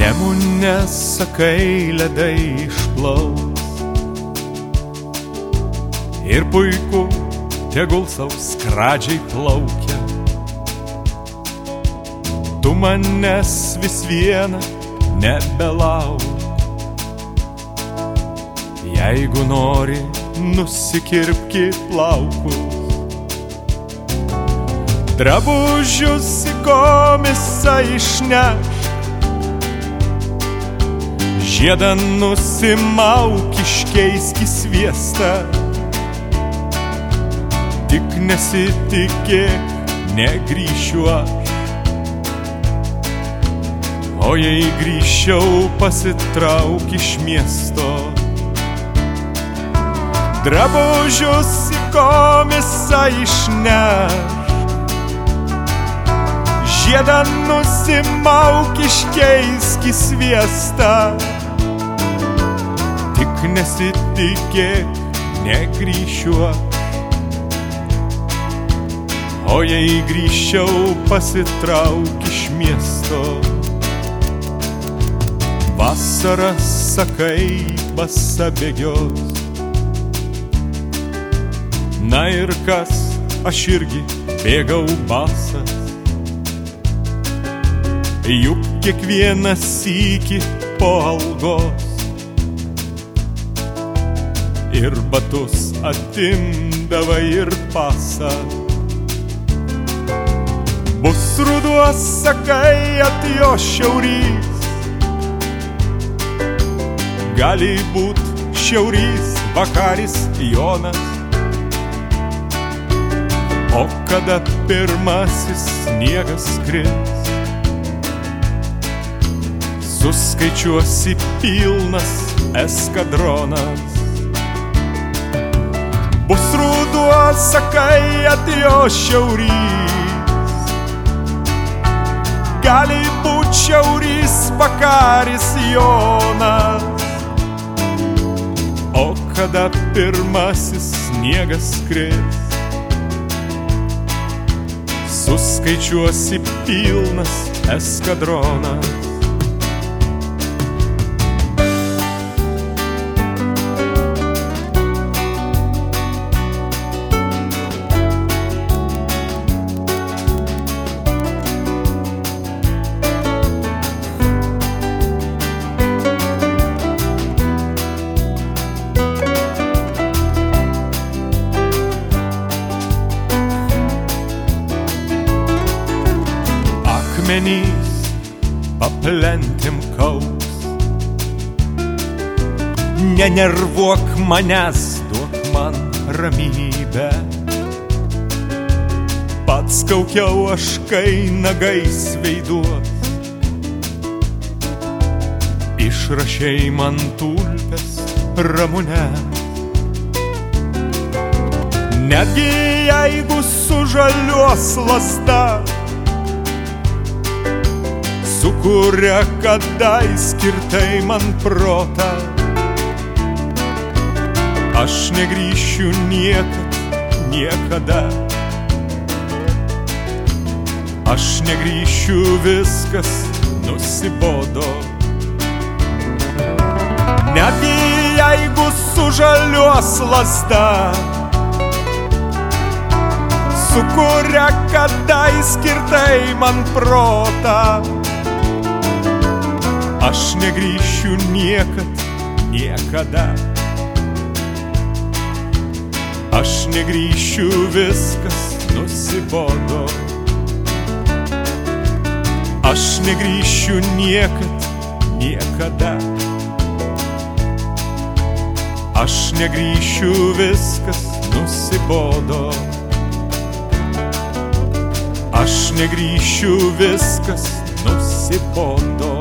Nemune, sakai, ledai išplauks ir puiku, tegul sau skradžiai plaukia. Tu manęs vis viena nebelauk. Jeigu nori, nusikirpki plaukus, drabužius į komisą išneš, žiedą nusimauk, iškeisk į sviestą. Tik nesitikėk, negrįšiu aš, o jei grįžčiau, pasitrauk iš miesto. Drabužius į komisą išneš, žiedą nusimauk, iškeisk į sviestą. Tik nesitikėk, negrįšiu aš, o jei grįžčiau, pasitrauk iš miesto. Vasara, sakai, basa bėgios. Na ir kas, aš irgi bėgau basas. Juk kiekvieną sykį po algos ir batus atimdavai ir pasą. Bus ruduo, sakai, atjo šiaurys. Gali būt šiaurys, vakaris, Jonas. O kada pirmasis sniegas kris, suskaičiuosi pilnas eskadronas. Bus ruduo, sakai, atjo šiaurys. Gali būt šiaurys, vakaris, Jonas. O kada pirmasis sniegas kris, suskaičiuosi pilnas eskadronas. Akmenys paplentėm kauks. Nenervuok manęs, duok man ramybę. Pats kaukiau aš, kai nagais veiduos. Išrašei man tulpes ramunes. Netgi jeigu sužaliuos lazda, sukuria kadai skirtai man protą, aš negrįšiu niekad, niekada. Aš negrįšiu, viskas nusibodo. Netgi jeigu sužaliuos lazda, sukuria kadai skirtai man protą, aš negrįšiu niekad, niekada. Aš negrįšiu, viskas nusibodo. Aš negrįšiu niekad, niekada. Aš negrįšiu, viskas nusibodo. Aš negrįšiu, viskas nusibodo.